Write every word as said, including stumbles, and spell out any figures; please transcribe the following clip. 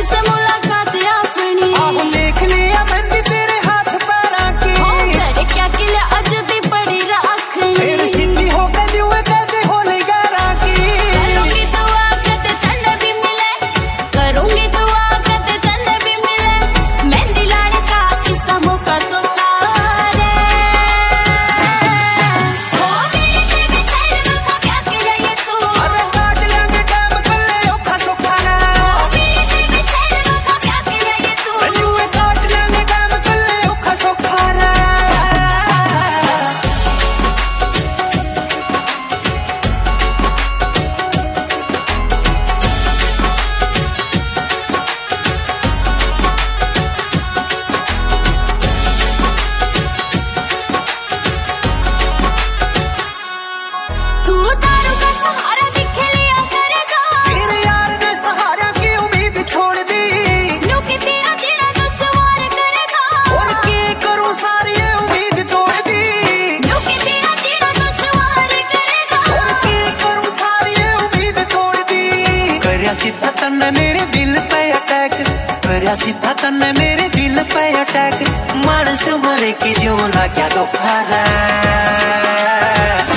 से मुलाकात अपनी आहो देख लिया मैंने तेरे हाथ पैरा की तेरे क्या किले अजबी पड़ी रखनी फिर सीधी हो गई हुए कहते हो निगारा की करूंगी दुआ कहते तन्ने भी मिले करूंगी दुआ कहते तन्ने भी मिले मेहंदी लाने का किस्सा मौका सुतारे हो मेरे तेरे चेहरे का क्या किले ये तू अरे काट लेंगे टाइम कल्ले औखा सौखा ना हो मेरे तेरे चेहरे का क्या किले ये तू यूं काट लेंगे टाइम कल्ले औखा सौखा ना तू दारू का सहारा दिख लिया करेगा तेरे यार ने सहारा की उम्मीद छोड़ दी नु कि तेरा तेरा तो सवार करेगा और की करूं सारी ये उम्मीद तोड़ दी नु कि तेरा तेरा तो सवार करेगा और की करूं सारी ये उम्मीद तोड़ दी करया सीधा तन्ने मेरे दिल पे अटैक करया सीधा तन्ने मेरे दिल पे अटैक मानस मरे की जो लाग्या धोखा रे